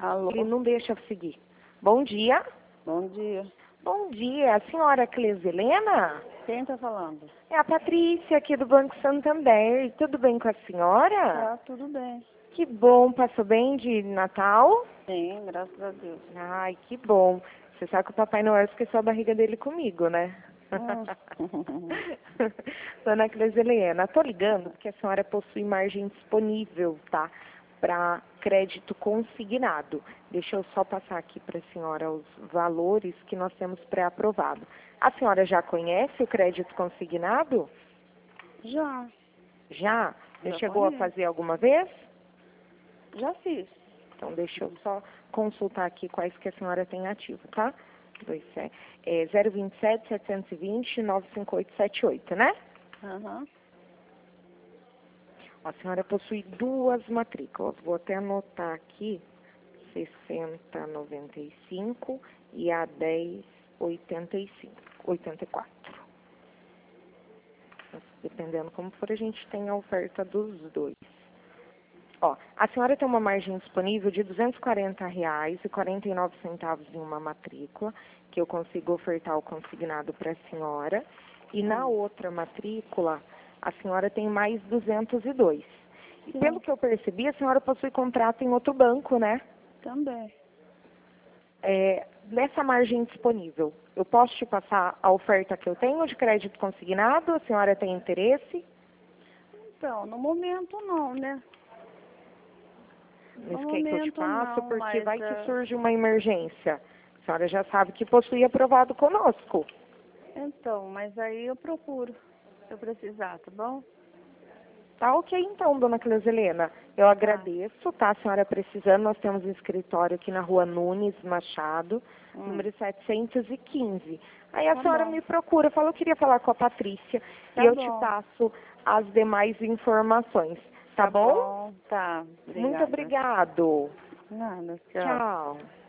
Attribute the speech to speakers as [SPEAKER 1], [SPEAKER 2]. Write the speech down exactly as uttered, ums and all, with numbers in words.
[SPEAKER 1] Alô?
[SPEAKER 2] Ele não deixa eu seguir. Bom dia.
[SPEAKER 1] Bom dia.
[SPEAKER 2] Bom dia. A senhora Clesilena?
[SPEAKER 1] Quem tá falando?
[SPEAKER 2] É a Patrícia aqui do Banco Santander. Tudo bem com a senhora?
[SPEAKER 1] Tá, tudo bem.
[SPEAKER 2] Que bom. Passou bem de Natal?
[SPEAKER 1] Sim, graças a Deus.
[SPEAKER 2] Ai, que bom. Você sabe que o Papai Noel esqueceu a barriga dele comigo, né?
[SPEAKER 1] Hum.
[SPEAKER 2] Dona Clesilena, tô ligando porque a senhora possui margem disponível, tá? Para crédito consignado. Deixa eu só passar aqui para a senhora os valores que nós temos pré-aprovado. A senhora já conhece o crédito consignado?
[SPEAKER 1] Já,
[SPEAKER 2] Já? Já
[SPEAKER 1] Já
[SPEAKER 2] chegou a
[SPEAKER 1] conheço.
[SPEAKER 2] fazer alguma vez?
[SPEAKER 1] já fiz.
[SPEAKER 2] Então, deixa eu só consultar aqui quais que a senhora tem ativo, tá? Dois, sete, é, zero vinte e sete, setecentos e vinte, nove cinco oito sete oito, né?
[SPEAKER 1] Aham.
[SPEAKER 2] A senhora possui duas matrículas. Vou até anotar aqui, sessenta noventa e cinco e a dez oitenta e cinco, oitenta e quatro. Dependendo como for, a gente tem a oferta dos dois. Ó, a senhora tem uma margem disponível de duzentos e quarenta reais e quarenta e nove centavos em uma matrícula, que eu consigo ofertar o consignado para a senhora. E na outra matrícula, a senhora tem mais duzentos e dois. E
[SPEAKER 1] Sim.
[SPEAKER 2] pelo que eu percebi, a senhora possui contrato em outro banco, né?
[SPEAKER 1] Também.
[SPEAKER 2] É, nessa margem disponível, eu posso te passar a oferta que eu tenho de crédito consignado? A senhora tem interesse?
[SPEAKER 1] Então, no momento não, né?
[SPEAKER 2] Mas
[SPEAKER 1] No
[SPEAKER 2] quer que eu te
[SPEAKER 1] momento
[SPEAKER 2] passe?
[SPEAKER 1] não,
[SPEAKER 2] Porque
[SPEAKER 1] mas...
[SPEAKER 2] vai que
[SPEAKER 1] é,
[SPEAKER 2] surge uma emergência. A senhora já sabe que possui aprovado conosco.
[SPEAKER 1] Então, mas aí eu procuro, se eu precisar, tá bom?
[SPEAKER 2] Tá ok então, dona Clesilena. Eu agradeço, tá? A senhora precisando, nós temos um escritório aqui na rua Nunes Machado,
[SPEAKER 1] Hum.
[SPEAKER 2] número setecentos e quinze. Aí a
[SPEAKER 1] Tá
[SPEAKER 2] senhora
[SPEAKER 1] bom.
[SPEAKER 2] me procura, fala, eu queria falar com a Patrícia
[SPEAKER 1] Tá
[SPEAKER 2] e eu te
[SPEAKER 1] bom.
[SPEAKER 2] passo as demais informações. Tá,
[SPEAKER 1] Tá
[SPEAKER 2] bom?
[SPEAKER 1] bom, tá.
[SPEAKER 2] Muito
[SPEAKER 1] Obrigada.
[SPEAKER 2] obrigado.
[SPEAKER 1] Nada, tchau.
[SPEAKER 2] Tchau.